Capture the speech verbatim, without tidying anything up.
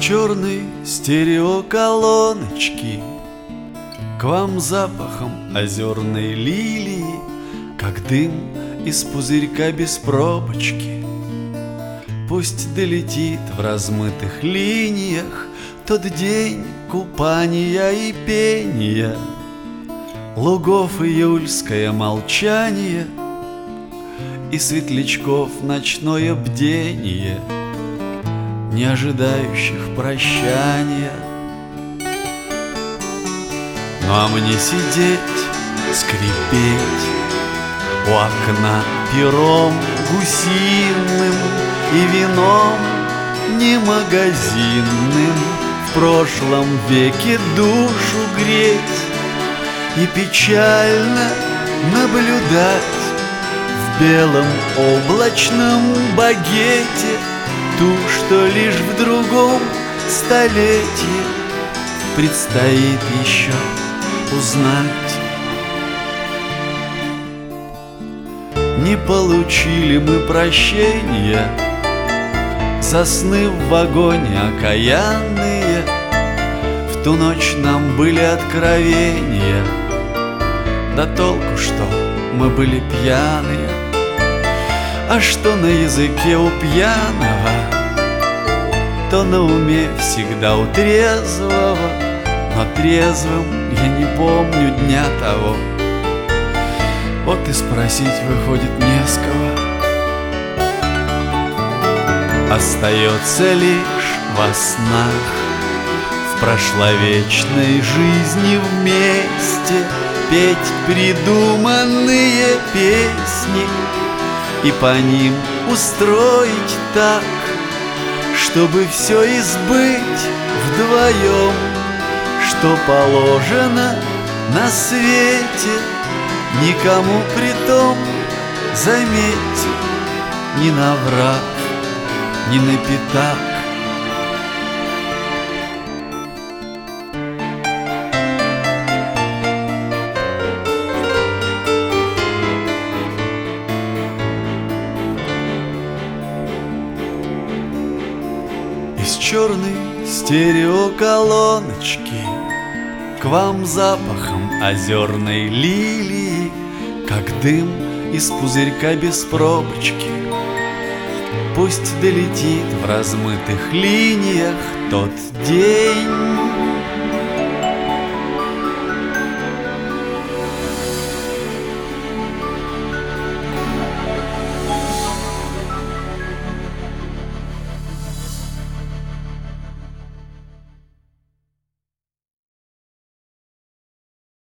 черной стереоколоночки к вам запахом озерной лилии, как дым из пузырька без пробочки. Пусть долетит в размытых линиях тот день купания и пения, лугов июльское молчание и светлячков ночное бдение, не ожидающих прощания. Ну а мне сидеть, скрипеть у окна пером гусиным и вином не магазинным в прошлом веке душу греть и печально наблюдать в белом облачном багете ту, что лишь в другом столетии предстоит еще узнать. Не получили мы прощения за сны в вагоне окаянные. В ту ночь нам были откровения, да толку, что мы были пьяные. А что на языке у пьяного, то на уме всегда у трезвого. Но трезвым я не помню дня того. Вот и спросить выходит не с кого. Остается лишь во снах в прошловечной жизни вместе петь придуманные песни и по ним устроить так, чтобы все избыть вдвоем, что положено на свете, никому притом, заметьте, не наврав, не напитак. Из черной стереоколоночки к вам запахом озерной лилии, как дым из пузырька без пробочки. Пусть долетит в размытых линиях тот день